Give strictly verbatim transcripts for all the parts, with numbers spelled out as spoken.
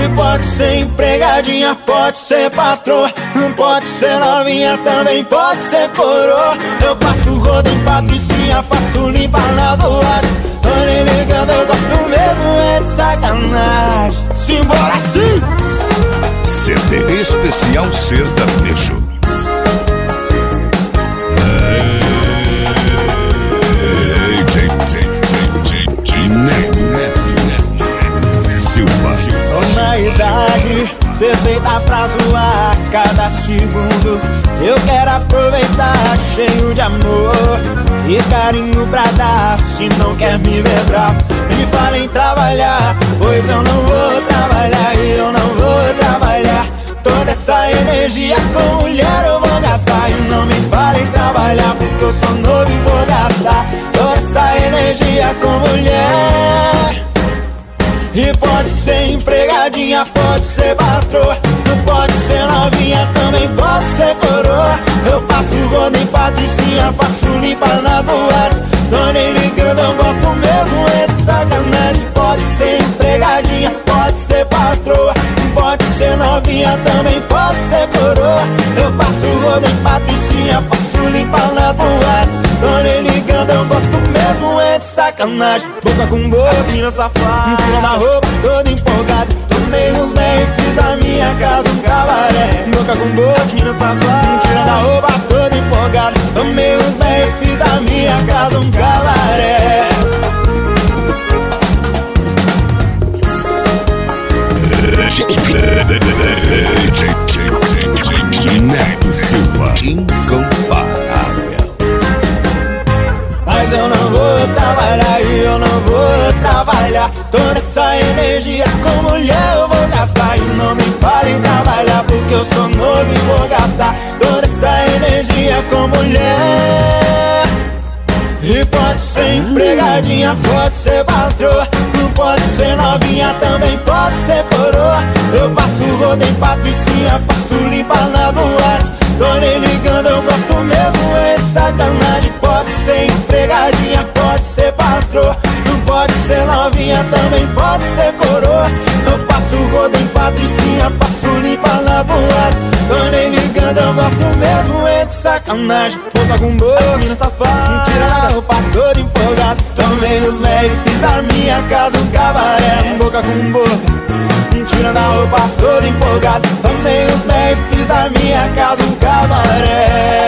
E pode ser empregadinha, pode ser patroa, pode ser novinha, também pode ser coroa. Eu passo o rodo em patricinha, faço limpar na boate. Tô nem ligando, eu gosto mesmo, é de sacanagem. Simbora sim! C D especial sertanejo. Tô na idade perfeita pra zoar cada segundo. Eu quero aproveitar, cheio de amor e carinho pra dar. Se não quer me ver bravo, me fala em trabalhar, pois eu não vou trabalhar e eu não vou trabalhar. Toda essa energia com mulher eu vou gastar. E não me fala em trabalhar, porque eu sou novo e vou gastar toda essa energia com mulher. E pode ser empregadinha, pode ser patroa, pode ser novinha, também pode ser coroa. Eu faço rodo em patricinha, faço limpar na boate. Tô nem ligando, eu gosto mesmo, é de sacanagem. Pode ser empregadinha, pode ser patroa, pode ser novinha, também pode ser coroa. Eu faço rodo em patricinha, faço limpar na boate. Tô nem ligando, eu gosto mesmo, é de sacanagem. Boca com boca, mina safada, tira da roupa, todo empolgado. Tomei uns meios, fiz da minha casa um cabaré. Boca com boca, mina safada, tira da roupa, todo empolgado. Tomei uns meios, fiz da minha casa um cabaré. Neto Silva, incomparável. Mas eu não vou trabalhar e eu não vou trabalhar. Toda essa energia com mulher eu vou gastar. E não me fale em trabalhar, porque eu sou novo e vou gastar toda essa energia com mulher. E pode ser empregadinha, pode ser patroa, pode ser novinha, também pode ser coroa. Eu faço rodo em patricinha, faço limpar na boate. Tô nem ligando, eu gosto mesmo, é de sacanagem. Pode ser empregadinha, pode ser patroa, pode ser novinha, também pode ser coroa. Eu faço rodo em patricinha, faço limpar na boate. Tô nem ligando, eu gosto mesmo, é de sacanagem. Boca com boca, mina safada, tira a roupa toda empolgado. Tomei os velhos, fiz da minha casa um cabaré. Boca com boca, tira da roupa toda empolgado. Tomei os velhos, fiz da minha casa um cabaré.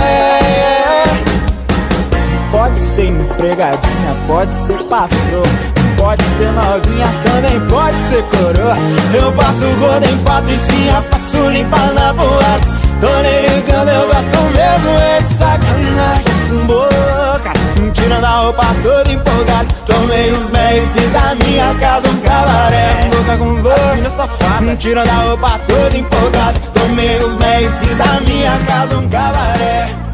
Pode ser empregadinha, pode ser patroa, pode ser novinha, também pode ser coroa. Eu faço rodo em patricinha, faço limpar na boate. Tô nem ligando, eu gosto mesmo, é de sacanagem. Boca, tirando a roupa toda empolgado. Tomei os meios, fiz da minha casa um cabaré. Boca com boca, mina safada, tirando a roupa toda empolgado. Tomei os meios, fiz da minha casa um cabaré.